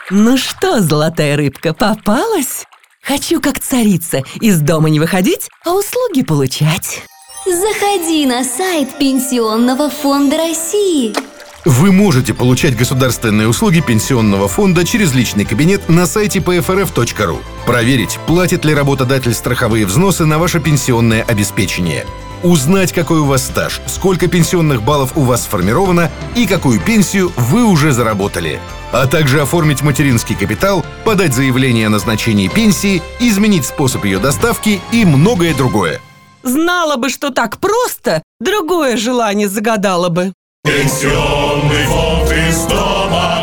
Ну что, золотая рыбка, попалась? Хочу как царица, из дома не выходить, а услуги получать. Заходи на сайт Пенсионного фонда России. Вы можете получать государственные услуги пенсионного фонда через личный кабинет на сайте pfrf.ru. Проверить, платит ли работодатель страховые взносы на ваше пенсионное обеспечение. Узнать, какой у вас стаж, сколько пенсионных баллов у вас сформировано и какую пенсию вы уже заработали. А также оформить материнский капитал, подать заявление о назначении пенсии, изменить способ ее доставки и многое другое. Знала бы, что так просто, другое желание загадала бы. Пенсионный фонд из дома.